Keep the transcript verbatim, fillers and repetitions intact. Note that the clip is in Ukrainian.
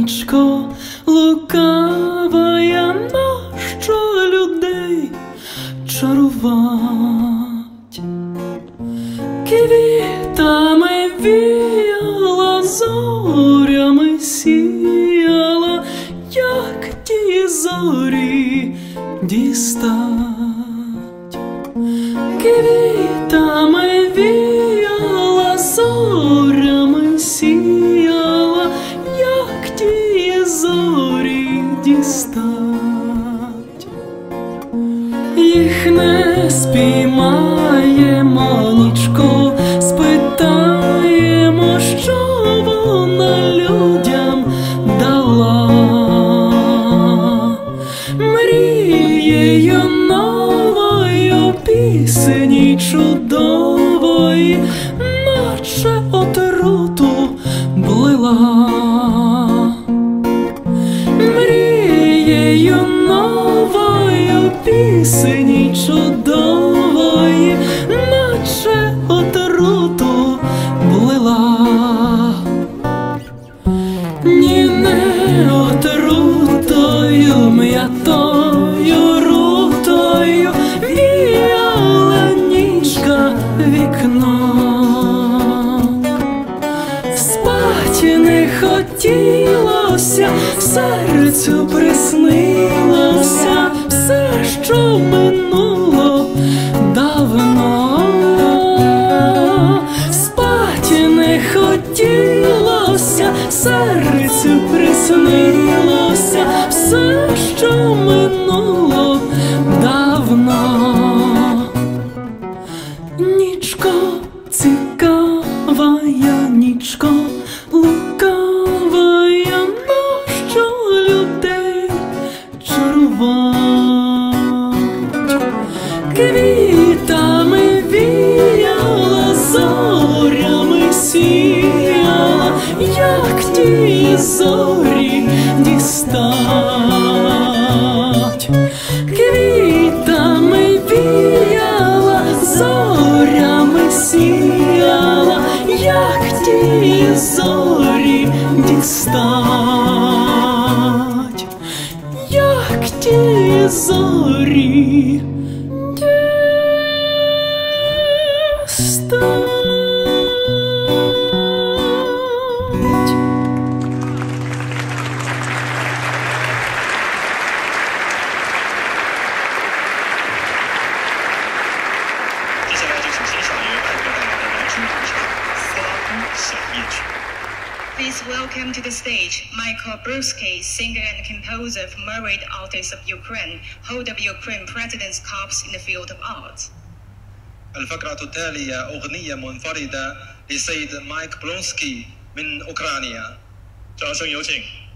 нічко лукава, я нащо людей чарувать? Квітами віяла, зорями сіяла, як ті зорі дістать. Квітами віяла, зорями сіяла, як ті зорі дістать. Їх не спіймаємо, нічко, спитаємо, що вона людям дала. Мрією новою, пісні чудової, наче отруту блила. Мрією новою, пісні чудової, наче отруту блила. Ні, не отрутою, м'ятою рутою віяла нічка вікно. Спать не хотілося, серцю приснилося все, що минуло давно. Спать не хотілося, серцю приснилося все, що минуло давно. Нічко цікава, я нічко лукава, я нащо людей чарувать? Квітами віяла, зорями сіяла, як ті зорі дістать. Квітами віяла, зорями сіяла, як ті зорі дістать. Як ті зорі дістать. Please welcome to the stage Michael Bruski, singer and composer of married artist of Ukraine, hold of Ukraine President's Corps in the field of art. الفقرة التالية أغنية منفردة لسيد مايك بلونسكي من أوكرانيا. 掌声有请。